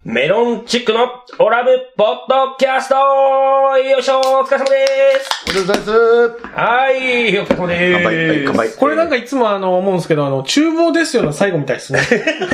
メロンチックのオラブポッドキャストよいしょお疲れ様でお疲れ様です。 はい、お疲れ様で乾杯、乾杯。 これなんかいつも思うんですけど、厨房ですよの最後みたいですね。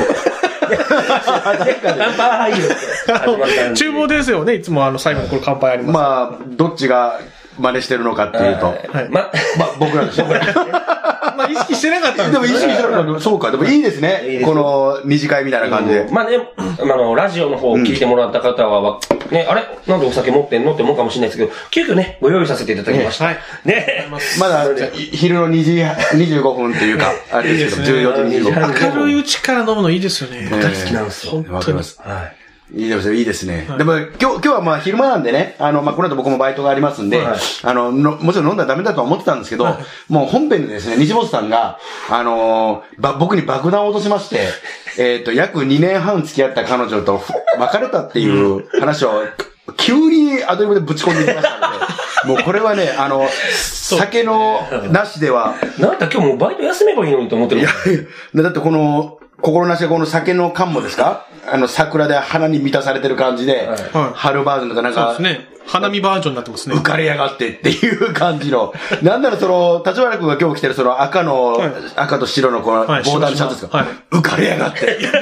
乾杯厨房ですよね、いつも最後にこれ乾杯あります。 まあ、どっちが真似してるのかっていうと。 はい。 まあ、僕らでしょ。 まあ、意識してなかったんでも意識してなかった。そうか。でもいいですね。この二次会みたいな感じで。 まあね、ラジオの方を聞いてもらった方は、ね、あれなんでお酒持ってんのって思うかもしれないですけど、急遽ね、ご用意させていただきました。 はい。 ね。 まだ、昼の2時25分っていうか、あれですけど、14時25分。 明るいうちから飲むのいいですよね。 大好きなんですよ。 わかります。 はい。 いいですね、いいですね。でも、今日はまあ昼間なんでね、まあこの後僕もバイトがありますんで、もちろん飲んだらダメだとは思ってたんですけど、もう本編でですね、西本さんが、僕に爆弾を落としまして、約2年半付き合った彼女と別れたっていう話を、急にアドリブでぶち込んでいきましたので、もうこれはね、酒のなしでは。 なんだ今日もうバイト休めばいいのにと思ってる。 いや、だってこの、心なしがこの酒の缶もですか桜で花に満たされてる感じで、春バージョンとかなんか、 そうですね。花見バージョンになってますね。 浮かれやがってっていう感じの。なんなら立花君が今日着てる赤と白のこのボーダーのシャツですか、浮かれやがって。 いや、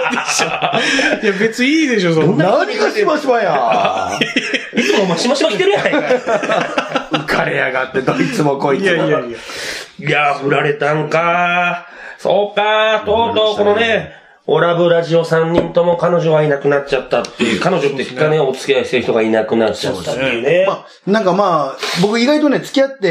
別にいいでしょ、そんな。 何がしましまや。 いつもマシマシマ着てるやないか。 浮かれやがって、どいつもこいつも。 いや、振られたんか。そうか、とうとうこのね、オラブラジオ3人とも彼女はいなくなっちゃったっていう、彼女ってかね、お付き合いしてる人がいなくなっちゃったっていうね。 なんかまあ、僕意外とね、付き合って、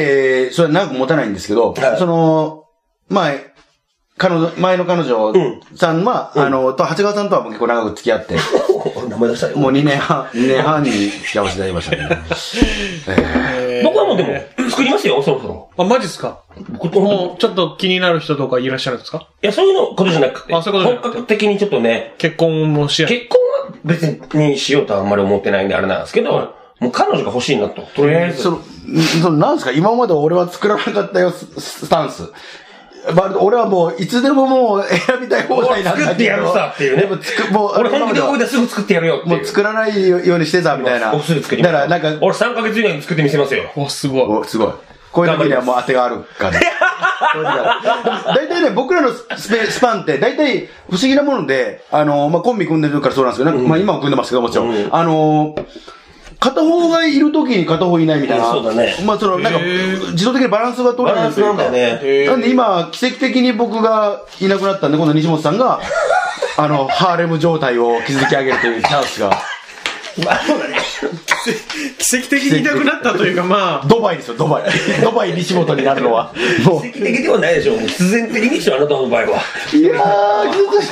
それは長く持たないんですけど、まあ、前の彼女さんは、長谷川さんとは結構長く付き合って、 名前出したよ。 もう2年半に付き合わせていただきましたね。 僕はもうでも、作りますよ、そろそろ。 あ、マジっすか？僕もう、ちょっと気になる人とかいらっしゃるんですか？ いや、そういうことじゃなくて。 あ、そういうことじゃなくて。 本格的にちょっとね。 結婚もしや。 結婚は別にしようとはあんまり思ってないんであれなんですけど、もう彼女が欲しいなと。とりあえず。 なんですか今まで俺は作らなかったよ、スタンス。俺はもう、いつでももう選びたい放題なんだけど。 作ってやるさっていうね。俺本気で動いてすぐ作ってやるよっていう。 もう作らないようにしてたみたいな。 すぐ作ります。だからなんか。俺3ヶ月以内に作ってみせますよ。 お、すごい。 すごい。こういう時にはもう当てがあるから。大体ね、僕らのスパンって、大体不思議なもので、まあコンビ組んでるからそうなんですけど、まあ今も組んでますけどもちろん。片方がいるときに片方いないみたいな。 そうだね。 まあなんか、自動的にバランスが取れるというか。 バランスなんだね。 なんで今、奇跡的に僕がいなくなったんで、今度西本さんが、ハーレム状態を築き上げるというチャンスが。 まあそうだね。 奇跡的にいなくなったというか、まあ。 ドバイですよ、ドバイ。ドバイ西本になるのは。 もう。奇跡的ではないでしょ。必然的にでしょ、あなたの場合は。 いやー、ギュッとした。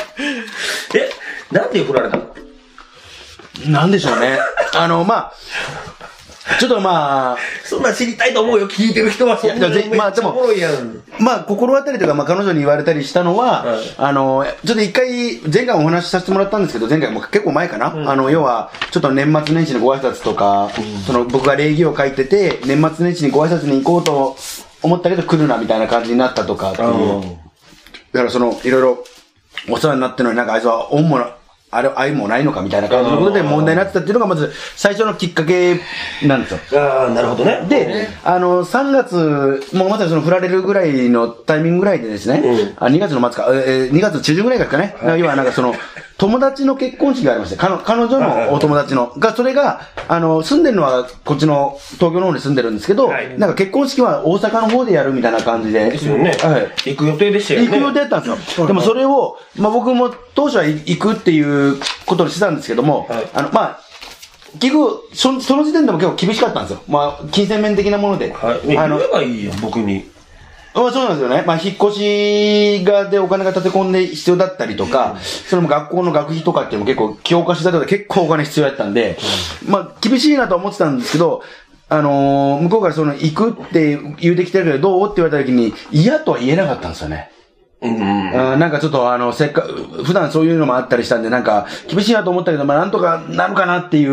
なんで振られたの？ なんでしょうね。まあ、ちょっとまあ、 そんな知りたいと思うよ、聞いてる人は。そんなまあでも、まあ心当たりというか、まあ彼女に言われたりしたのは、ちょっと一回、前回お話しさせてもらったんですけど、前回も結構前かな。要は、ちょっと年末年始のご挨拶とか、僕が礼儀を書いてて、年末年始にご挨拶に行こうと思ったけど来るなみたいな感じになったとかっていう。だからいろいろお世話になってるのになんかあいつは恩も愛もないのかみたいな感じのことで問題になってたっていうのがまず最初のきっかけなんですよ。 ああ、なるほどね。 で、3月、もうまさに振られるぐらいのタイミングぐらいでですね、2月の末か、2月中旬ぐらいですかね。要はなんか友達の結婚式がありまして、彼女のお友達の、それが、住んでるのはこっちの東京の方に住んでるんですけど、なんか結婚式は大阪の方でやるみたいな感じで。 ですよね。はい。行く予定でしたよね。 行く予定だったんですよ。でもそれを、まあ僕も当初は行くっていうことにしてたんですけども、まあ、結局、その時点でも結構厳しかったんですよ。まあ、金銭面的なもので。 はい。言えばいいよ、僕に。 そうなんですよね。まあ、引っ越しでお金が立て込んで必要だったりとか、それも学校の学費とかっていうのも結構、教科書だとか結構お金必要だったんで、まあ、厳しいなとは思ってたんですけど、向こうから行くって言うてきてるけど、どうって言われた時に、嫌とは言えなかったんですよね。なんかちょっと普段そういうのもあったりしたんで、なんか厳しいなと思ったけど、まあなんとかなるかなっていう、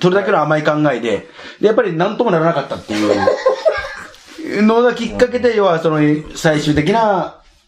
それだけの甘い考えで、やっぱりなんともならなかったっていうのがきっかけで、要は最終的な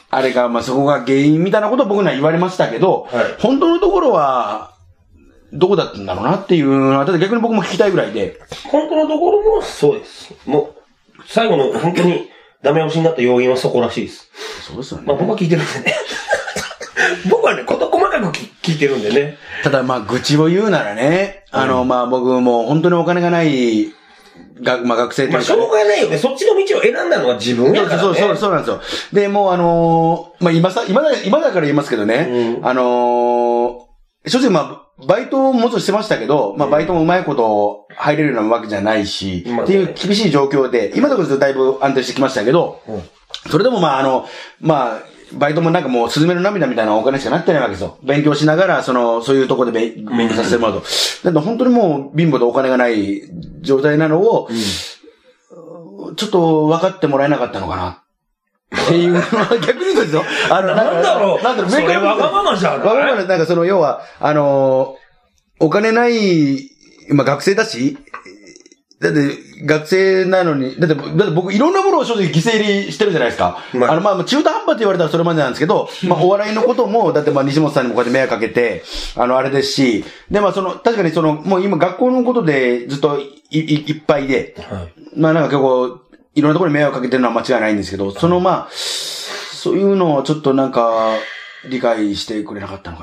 あれが、まあ、そこが原因みたいなことを僕には言われましたけど、 はい、 本当のところは、どこだったんだろうなっていうのは、逆に僕も聞きたいぐらいで。 本当のところもそうです。もう、最後の本当にダメ押しになった要因はそこらしいです。 そうですよね。 まあ僕は聞いてるんでね。僕はね、事細かく聞いてるんでね。 ただまあ、愚痴を言うならね、まあ僕も本当にお金がない、まあ学生というか、ね。まあしょうがないよね。そっちの道を選んだのは自分やからね。 そうなんですよ。で、もうまあ今だから言いますけどね、正直まあ、バイトももちろんしてましたけど、まあバイトもうまいこと入れるようなわけじゃないし、っていう厳しい状況で、今のところだいぶ安定してきましたけど、それでもまあまあ、バイトもなんかもう、スズメの涙みたいなお金しかなってないわけですよ。勉強しながら、そういうところで勉強させてもらうと。だから本当にもう、貧乏でお金がない状態なのを、ちょっと分かってもらえなかったのかな。っていうのは逆に言うとですよ。 なんだろう。それわがままじゃん。 わがままで、なんか要は、お金ない、まあ学生だし、だって学生なのに、だって僕いろんなものを正直犠牲にしてるじゃないですか。まあ中途半端って言われたらそれまでなんですけど、まあお笑いのことも、だってまあ西本さんにもこうやって迷惑かけて、あれですし、でまあ確かにもう今学校のことでずっといっぱいで、まあなんか結構、いろんなところに迷惑かけてるのは間違いないんですけど、まあ、そういうのをちょっとなんか、理解してくれなかったのか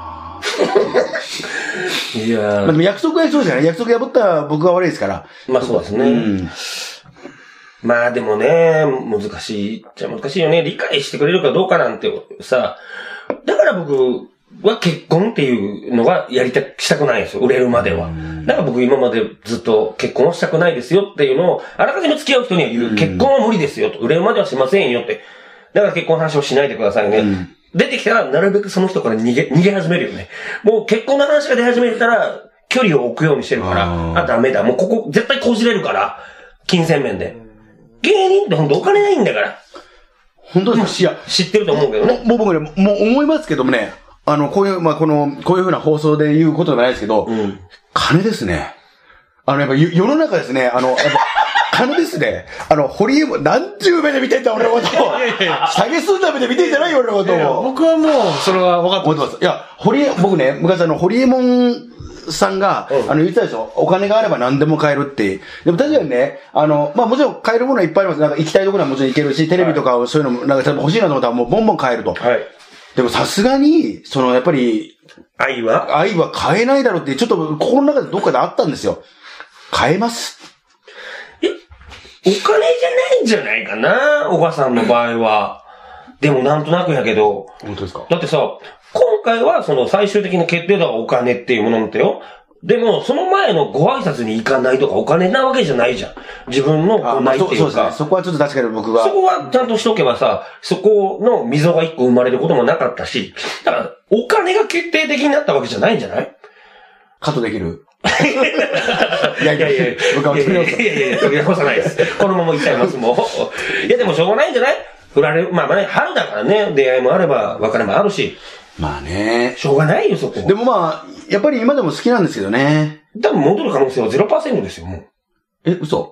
ないやまあでも約束はそうじゃない。約束破ったら僕が悪いですから。 まあそうですね。まあでもね、難しいじゃ難しいよね。理解してくれるかどうかなんてさ、だから僕は結婚っていうのはしたくないんですよ。売れるまでは。だから僕今までずっと結婚をしたくないですよっていうのを、あらかじめ付き合う人には言う。結婚は無理ですよと。売れるまではしませんよって。だから結婚の話をしないでくださいね。出てきたらなるべくその人から逃げ始めるよね。もう結婚の話が出始めたら、距離を置くようにしてるから、ダメだ。もうここ絶対こじれるから、金銭面で。芸人って本当お金ないんだから。 本当ですか？いや、 知ってると思うけどね。 もう僕ね、もう思いますけどもね、こういうふうな放送で言うことじゃないですけど、金ですね。やっぱ世の中ですね、やっぱ金ですね。堀江も何十目で見てんだ俺のことを。下げすんだ目で見てんじゃないよ俺のことを。 僕はもう、それは分かってます。 いや、僕ね、昔堀江門さんが、言ってたでしょ。お金があれば何でも買えるって。でも確かにね、まあもちろん買えるものはいっぱいあります。なんか行きたいところはもちろん行けるし、テレビとかそういうのも、なんか欲しいなと思ったらもうボンボン買えると。 はい。 でもさすがに、やっぱり、 愛は買えないだろうって、ちょっと心の中でどっかであったんですよ。買えます。 お金じゃないんじゃないかな、おばさんの場合は。でもなんとなくやけど。 本当ですか？ だってさ、今回は最終的な決定だがお金っていうものなんだよ。でも、その前のご挨拶に行かないとかお金なわけじゃないじゃん。自分のないっていうか。 そうですね。そこはちょっと確かに僕は。 そこはちゃんとしとけばさ、そこの溝が一個生まれることもなかったし、だから、お金が決定的になったわけじゃないんじゃない？ カットできる？ いや、僕は取り直さないです。このまま行っちゃいます、もう。いや、でもしょうがないんじゃない？振られる。まあね、春だからね、出会いもあれば、別れもあるし。 まあね。 しょうがないよ、そこ。 でもまあ、やっぱり今でも好きなんですけどね。 多分戻る可能性は 0% ですよ、もう。 嘘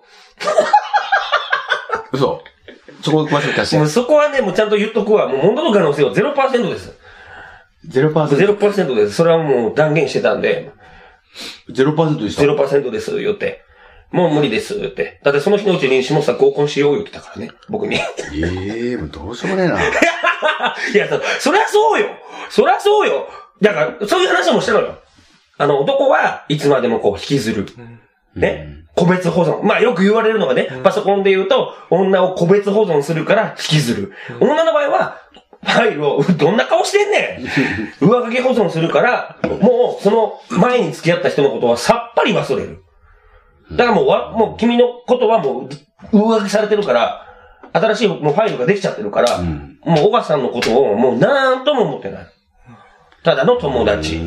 嘘そこ詳しく出して。 そこはね、もうちゃんと言っとくわ。もう戻る可能性は 0% です。0% です。それはもう断言してたんで。 0% でした ?0% です、言って。もう無理です、って。だってその日のうちに下さ合コンしよう言ってたからね、僕に。 もうどうしようもねえな。 いや、そりゃそうよ。そりゃそうよ。だから、そういう話もしたのよ。男はいつまでもこう引きずる。ね。個別保存。まあよく言われるのがね、パソコンで言うと、女を個別保存するから引きずる。女の場合は、ファイルを、どんな顔してんねん上書き保存するから、もう、その前に付き合った人のことはさっぱり忘れる。だからもう君のことはもう、上書きされてるから、新しいもうファイルができちゃってるから、もう小川さんのことをもうなんとも思ってない。ただの友達。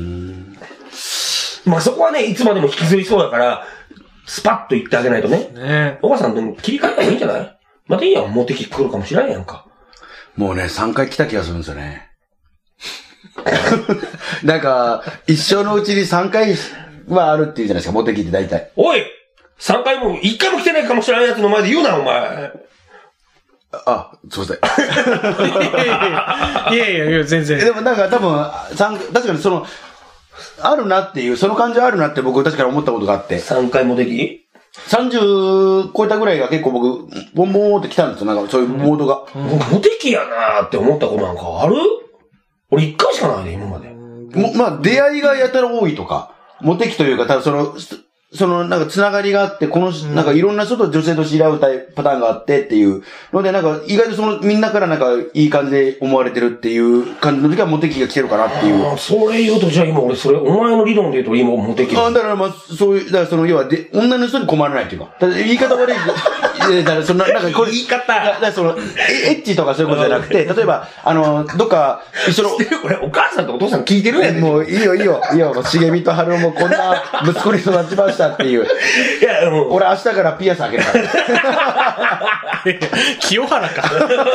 まあそこはね、いつまでも引きずりそうだから、スパッと言ってあげないとね。小川さんでも切り替えた方がいいんじゃない？またいいやん、モテ期来るかもしれんやんか。 もうね、3回来た気がするんですよね。なんか、一生のうちに3回はあるっていうじゃないですか、モテ期って大体。 おい！ 3 回も、1回も来てないかもしれないやつの前で言うな、お前。 あ、すいません。 いや、全然。 でもなんか多分、確かにその、あるなっていう、その感じあるなって僕確かに思ったことがあって。 3回もでき 30超えたぐらいが結構僕、ボンボンって来たんですよ。なんかそういうモードが。 モテ期やなーって思ったことなんかある？俺1回しかないね、今まで。 まあ、出会いがやたら多いとか、モテ期というか、多分なんかつながりがあって、なんかいろんな人と女性と知り合うパターンがあってっていうので、なんか意外とみんなからなんかいい感じで思われてるっていう感じの時はモテ期が来てるかなっていう。 それ言うと、じゃあ今俺お前の理論で言うと今モテ期。 だからまあ、そういう、だから要は女の人に困らないっていうか。だから言い方悪い。だからなんかこれ。 言い方。 だからエッチとかそういうことじゃなくて、例えば、どっか一緒の。 これお母さんとお父さん聞いてるやん。 もういいよ、もう茂みと春男もこんな息子に育ちましたっていう。 いや、もう。 俺明日からピアス開けるから。 清原か。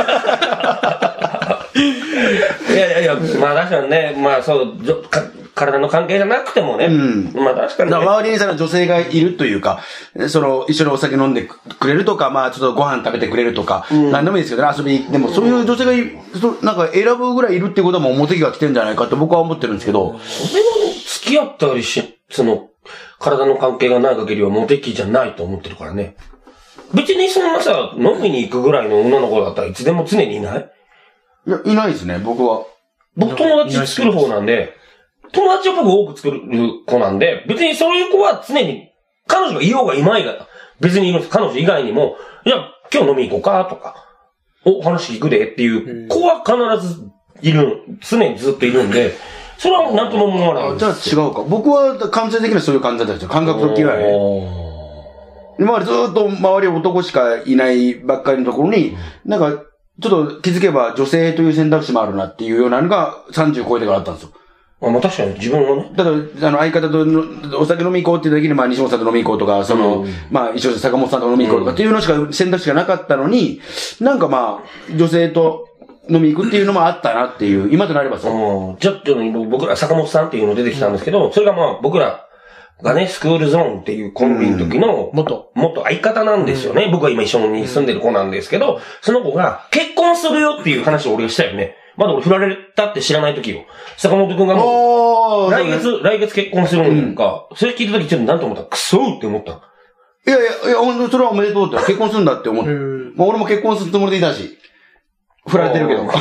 いや、まあ確かにね、まあそう、体の関係じゃなくてもね。まあ確かにね。 周りに女性がいるというか、一緒にお酒飲んでくれるとか、まあちょっとご飯食べてくれるとか、何でもいいですけどね、遊びに。でもそういう女性がなんか選ぶぐらいいるってことはもうモテ期が来てんじゃないかって僕は思ってるんですけど。 それも付き合ったり体の関係がない限りはモテ期じゃないと思ってるからね。別にそんなさ、飲みに行くぐらいの女の子だったらいつでも常にいない？ いや、いないですね、僕は。 僕友達作る方なんで、友達を僕多く作る子なんで、別にそういう子は常に、彼女がいようがいまいが、別にいるんです。彼女以外にも、いや、今日飲み行こうかとか、話聞くでっていう子は必ずいる、常にずっといるんで、それはなんとも思わない。 じゃあ違うか。僕は感性的にはそういう感じだったんですよ。感覚的にはね。今までずっと周り男しかいないばっかりのところに、なんか、ちょっと気づけば女性という選択肢もあるなっていうようなのが30超えてからあったんですよ。 まあ確かに自分はね。 ただ、相方とお酒飲み行こうっていう時に、まあ西本さんと飲み行こうとか、まあ一緒に坂本さんと飲み行こうとかっていうのしか選択肢がなかったのに、なんかまあ、女性と飲み行くっていうのもあったなっていう、今となればさ。 ちょっと僕ら坂本さんっていうの出てきたんですけど、それがまあ僕らがね、スクールゾーンっていうコンビの時の、元相方なんですよね。僕は今一緒に住んでる子なんですけど、その子が結婚するよっていう話を俺がしたよね。まだ俺振られたって知らない時よ。坂本くんがもう、来月結婚するのか、それ聞いた時ちょっと何と思った？クソーって思った。 いや、それはおめでとうって、結婚するんだって思って。まあ俺も結婚するつもりでいたし。振られてるけど。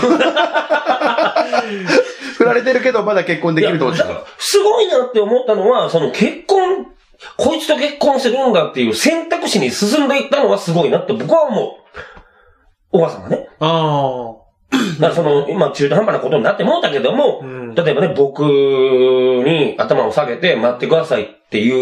振られてるけど、まだ結婚できると思ってた。 すごいなって思ったのは、こいつと結婚するんだっていう選択肢に進んでいったのはすごいなって僕は思う。おばあさんがね。だから今中途半端なことになってもうたけども、例えばね、僕に頭を下げて待ってくださいっていう、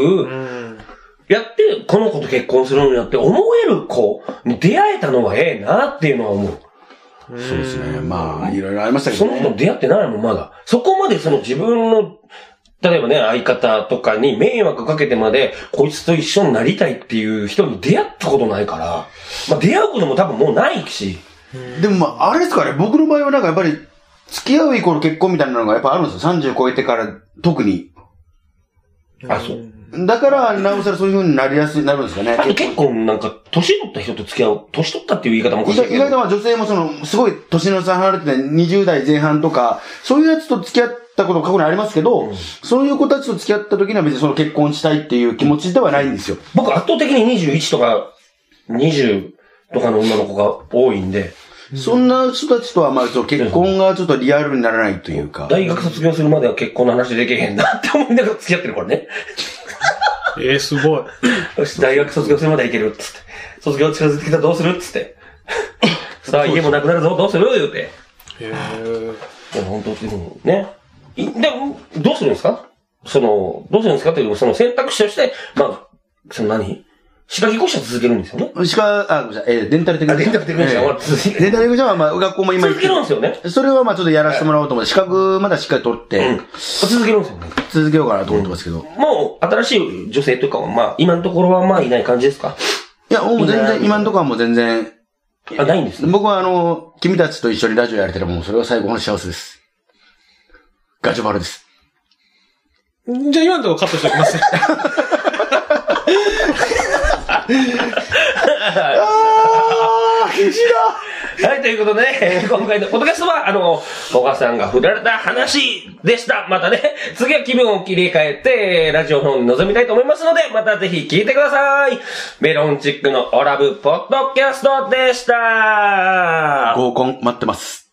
やって、この子と結婚するのになって思える子に出会えたのはええなっていうのは思う。 そうですね。まあ、いろいろありましたけどね。 その子出会ってないもん、まだ。そこまで自分の、例えばね、相方とかに迷惑かけてまで、こいつと一緒になりたいっていう人に出会ったことないから、まあ出会うことも多分もうないし。 でもまあ、あれですかね、僕の場合はなんかやっぱり、付き合うイコール結婚みたいなのがやっぱあるんですよ。30超えてから特に。 あ、そう。 だから、なおさらそういう風になるんですかね。 あと結構なんか、年取った人と付き合う、年取ったっていう言い方もおかしいけど。 意外とは女性もすごい年の差離れて20代前半とか、そういうやつと付き合ったこと過去にありますけど、そういう子たちと付き合った時には別に結婚したいっていう気持ちではないんですよ。 僕圧倒的に21とか20とかの女の子が多いんで。 そんな人たちとはまあ結婚がちょっとリアルにならないというか。 大学卒業するまでは結婚の話できへんなって思いながら付き合ってるからね。 すごい。 よし、大学卒業するまではいけるっつって。卒業近づいてきたらどうするっつって。さあ、家もなくなるぞ、どうする言うて。いや、本当にね。でも、どうするんですかどうするんですかという、選択肢として、まあ、歯科技講師は続けるんですよね。 ごめんなさい、デンタルテクニシャン。 デンタルテクニシャンは続ける。 デンタルテクニシャンはまあ、学校も今続けるんですよね。 それはまあちょっとやらせてもらおうと思って、資格まだしっかり取って、 続けるんですよね。 続けようかなと思ってますけど。 もう、新しい女性とかはまあ、今のところはまあいない感じですか？ いや、もう全然、今のところはもう全然。 ないんですね。 僕は君たちと一緒にラジオやれてればもうそれは最後の幸せです。ガチョバルです。 じゃあ今のところカットしておきます。 石田はい、ということで、今回のポッドキャストは、小川さんが振られた話でした。またね、次は気分を切り替えて、ラジオの方に臨みたいと思いますので、またぜひ聞いてください。メロンチックのオラブポッドキャストでした。 合コン待ってます。